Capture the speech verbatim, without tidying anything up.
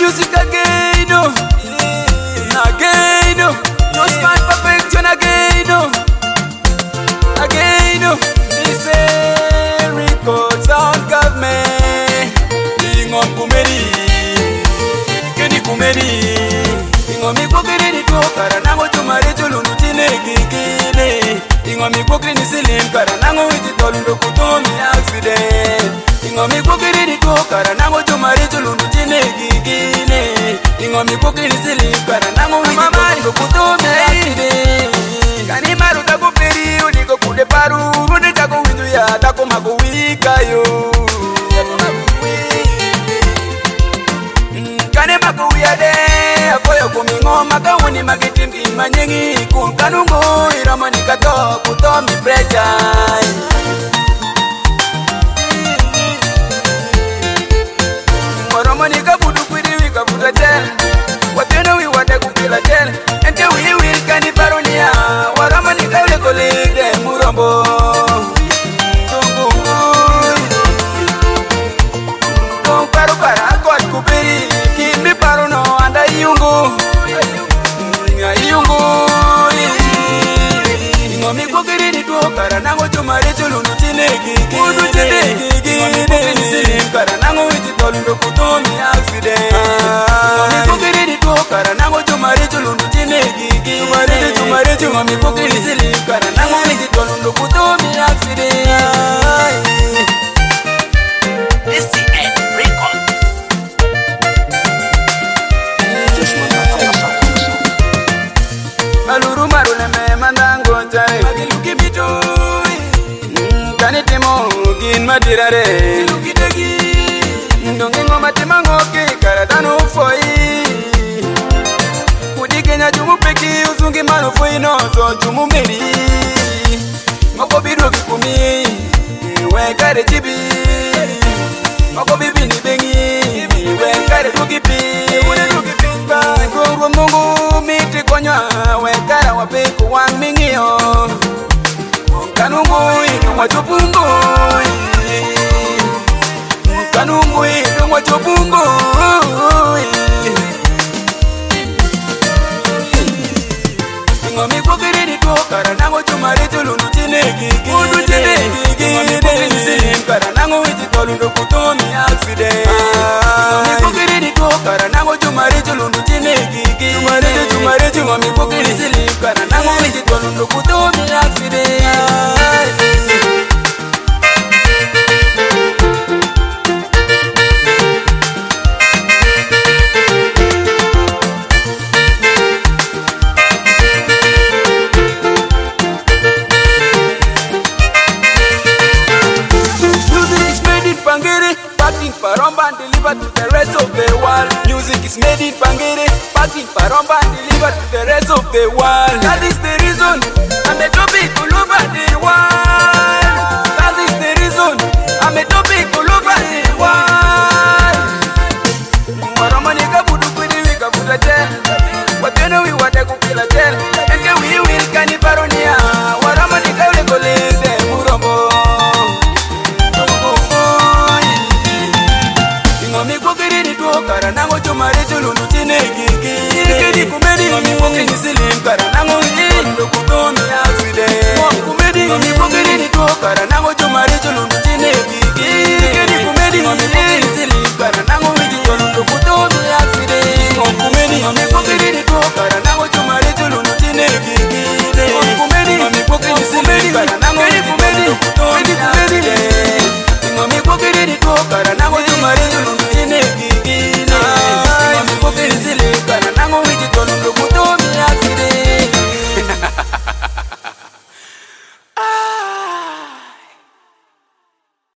music again, oh. Again, oh. No smart perfection again, oh. Again, oh. This is record sound government. Ingom kumeri, kedi kumeri. Ingom ikokere ni tokara nango tumare chulundu chine kikine. Ingom ikokere ni silim kara nango iti tolundo kutomi accident. Ingom ikokere ni tokara nango tumare chulundu chine kikine. Ingom ikokere ni silim kara nango iti tolundo kutomi accident. Kani maru tako peri uniko kude paru rude tako windu ya tako mago wika yo. Kane mago wiyade akoyo kumingo makawuni makitimki manyengi kumkanungo iramani kato kutomi prejai. Moromani kabudu kwiri kabuda tel wateno wi wade kupila tel ente wi wi kani paronia waramani kawle koligde murombo tungungu tung paru para kot kupiri kimi paruno anda yungu yungu ngomi kokiri ni tukara nango tumare chulundu chineki kudu chineki ngomi ni silim kara nango iti tolundo kutomi accident ngomi kokiri ni tukara nango tumare chulundu chineki tumare tumare ngomi kokiri silim kara nango iti tolundo kutomi accident. S C N Records. Aluru marule me mandango chai magiluki bitoi kani timo gin madirare giluki degi ndongi ngoma timango ki karatano foi kudigenya jumu peki uzungi mano foi no so jumu meri moko bidu kikumi we kare chibi moko bibi ni bengi we kare dukipi we dukipi ba go mungu miti konya we kara wapeku wang mingio kanungu inu wachopumbo kanungu inu wachopumbo ngomi kokiri ni tokara nango tumare chulundu chineki kudu chineki ngomi kokiri ni silim kara nango iti tolundo kutomi accident ngomi kokiri ni tokara nango tumare chulundu chineki tumare tumare ngomi kokiri ni silim kara nango iti tolundo kutomi accident. Paromba and delivered to the rest of the world. Music is made in Pangere, packed in Paromba and delivered to the rest of the world. That is the reason I'm a topic all over the world. That is the reason I'm a topic all over the world. Waromani kabudu kwidi wika buda tel wateno wi wade kupila tel enge wi wil kani paronia Waromani kawle kolinde murombo ngomi kokiri ni tokara nango tumare chulundu chineki kedi kumeri ngomi kokiri ni silim kara nango